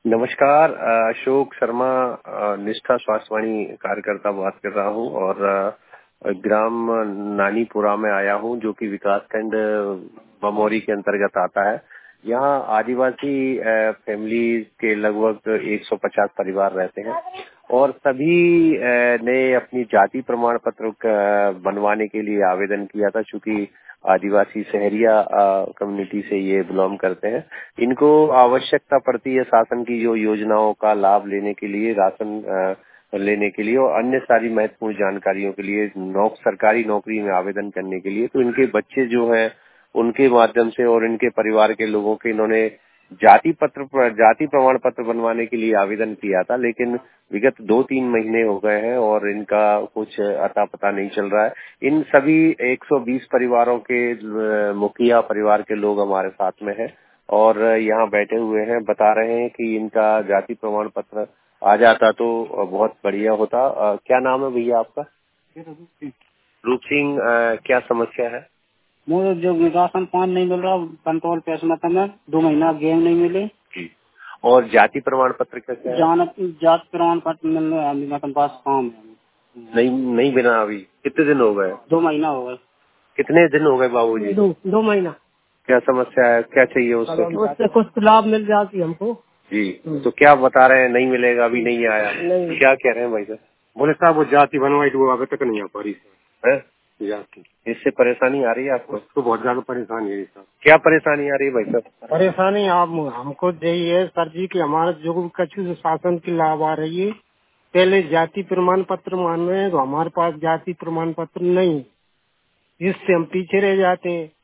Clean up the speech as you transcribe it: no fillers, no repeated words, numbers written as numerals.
नमस्कार, अशोक शर्मा, निष्ठा स्वास्थ्यवाणी कार्यकर्ता बात कर रहा हूँ और ग्राम नानीपुरा में आया हूँ जो कि विकासखंड बमौरी के अंतर्गत आता है। यहाँ आदिवासी फैमिली के लगभग 150 परिवार रहते हैं और सभी ने अपनी जाति प्रमाण पत्र बनवाने के लिए आवेदन किया था। चूंकि आदिवासी शहरिया कम्युनिटी से ये बिलोंग करते हैं, इनको आवश्यकता पड़ती है शासन की जो योजनाओं का लाभ लेने के लिए, राशन लेने के लिए और अन्य सारी महत्वपूर्ण जानकारियों के लिए, सरकारी नौकरी में आवेदन करने के लिए। तो इनके बच्चे जो हैं उनके माध्यम से और इनके परिवार के लोगों के इन्होंने जाति प्रमाण पत्र बनवाने के लिए आवेदन किया था, लेकिन विगत 2-3 महीने हो गए हैं और इनका कुछ अता पता नहीं चल रहा है। इन सभी 120 परिवारों के मुखिया परिवार के लोग हमारे साथ में हैं और यहाँ बैठे हुए हैं, बता रहे हैं कि इनका जाति प्रमाण पत्र आ जाता तो बहुत बढ़िया होता। क्या नाम है भैया आपका? रूप सिंह। क्या समस्या है? मुझे जो राशन पानी नहीं मिल रहा, कंट्रोल पैसे में था, 2 महीना गेम नहीं मिले। और जाति प्रमाण पत्र का क्या है? जाति प्रमाण पत्र मिलने मेरे पास काम है। नहीं बिना अभी कितने दिन हो गए? 2 महीना हो गए। कितने दिन हो गए बाबूजी? 2 महीना। क्या समस्या है, क्या चाहिए उससे? उससे कुछ लाभ मिल जाती हमको जी। तो क्या बता रहे हैं, नहीं मिलेगा, अभी नहीं आया? नहीं। क्या कह रहे हैं भाई साहब? बोले साहब वो जाति बनवाई तो वो अभी तक नहीं आ पा रही है? जाति। इससे परेशानी आ रही है आपको? तो बहुत ज्यादा परेशानी है साहब। क्या परेशानी आ रही है भाई साहब? परेशानी आप हमको यही है सर जी कि हमारा जो कछु शासन की लाभ आ रही है, पहले जाति प्रमाण पत्र मान रहे हैं तो हमारे पास जाति प्रमाण पत्र नहीं, इससे हम पीछे रह जाते हैं।